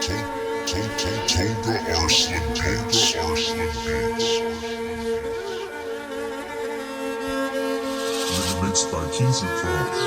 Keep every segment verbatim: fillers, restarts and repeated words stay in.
Tolga Arslan Beats. Mixed by Keys and Frogs.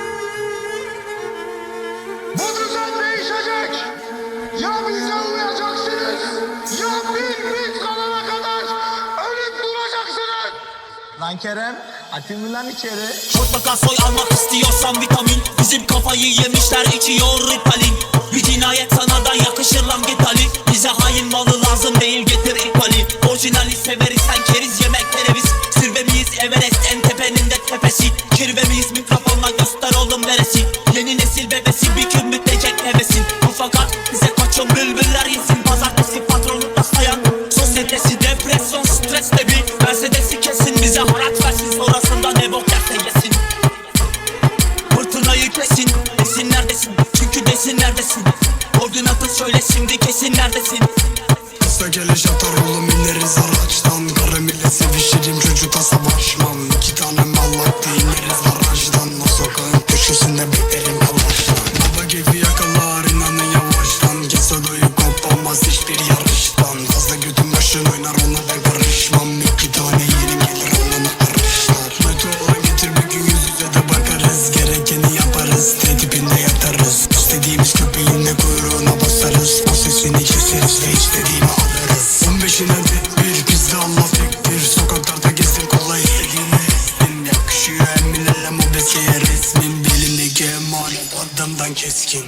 Bu düzen değişecek. Ya bize uyacaksınız, ya biz biz kalana kadar ölüp duracaksınız. Lan Kerem, atayım mı lan içeri? Mutlaka soy almak istiyorsan vitamin. Bizim kafayı yemişler içiyor Ritalin. Bir cinayet sanadan yakışır lan git Ali. Bize hain malı lazım değil getir ipali. Orijinali severiz sen keriz yemek kereviz. Zirve miyiz Everest en tepenin de tepesi. Kirve miyiz mikrofonla göster oğlum neresi. Yeni nesil bebesi bir gün bitecek hevesin. Bu fakat bize koçum bülbüller yesin. Pazartesi patronlukta sayan sosyetesi depresyon stres de bir Mercedes'i kesin. Bize harat versin sonrasında ne bok yerse yesin. Fırtınayı kesin desin neredesin. Çünkü desin neredesin. Koordinatı söyle şimdi kesin neredesin. Kısa geliş atar oğlum ineriz araçtan. Karım ile sevişirim çocukla savaşmam. İki tane mallak ineriz barajdan. O sokağın köşesinde beklerim kalaştan. Baba gibi yakalar inanın yavaştan. Kesodoyu kopamaz hiçbir yarıştan. Fazla götüm başın oynar ona ben karışmam. İki tane yerim gelir onunla karışlar. Kötü olan getir bir gün yüz yüze de bakarız. Gerekeni yaparız tedibinde yatarız. İstediğimiz köpeğin kuyruğuna basarız. O sesini keseriz ve istediğimi alırız. On beşine bir bizde Allah tek bir. Sokaklarda gezdim kolay istediğimi istim. Yakışıyor emmilerle mobesiye resmin. Belindeki emanet adamdan keskin.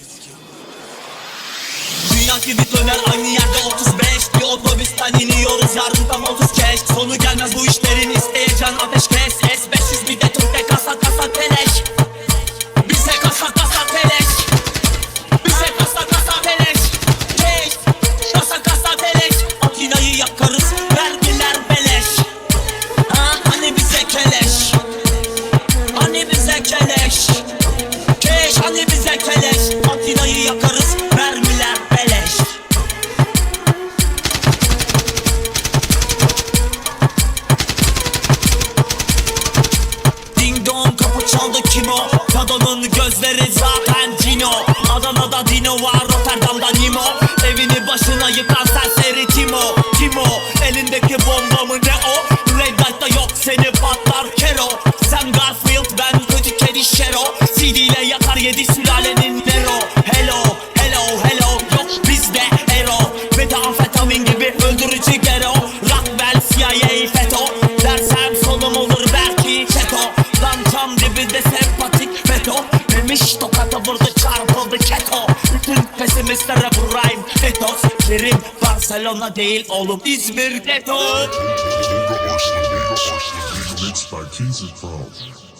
Dünya gibi döner aynı yerde otuz beş. Bir otobüsten iniyoruz yarın tam otuz keş. Sonu gelmez bu işlerin isteyeceğin ateş kes. S beş yüz bir de Türk'te kasa kasa teleş. Bize kasa kasa teleş. Bize kasa kasa teleş. Keş. Kasa kasa teleş. Makinayı yakarız vergiler beleş. Ha hani bize keleş. Hani bize keleş. Keş hani bize keleş. Makinayı yakarız vergiler beleş. Ding dong kapı çaldı kim o? Kadının gözleri zaten Cino. Adana'da Dino var Rotterdam'da Nimo. Evini başına yıkan serseri Timo. Timo elindeki bomba mı ne o? Red Light'ta yok seni patlar Kero. Sen Garfield ben kötü kedi Shero. C D ile yakar yedi sülalenin Nero. Hello hello hello yok bizde Ero. Metamfetamin gibi öldürücü gero. Rockwell C I A FETÖ. Dersem sonum olur belki çeto. Lan tam dibinde sempatik FETÖ. Memiş tokata vurdu çarpıldı keto. Bütün pesimistlere bu rhyme fetos. Kerim Barcelona değil oğlum İzmir Geto. Tolga Arslan Beats. Mixed by Keys and Frogs.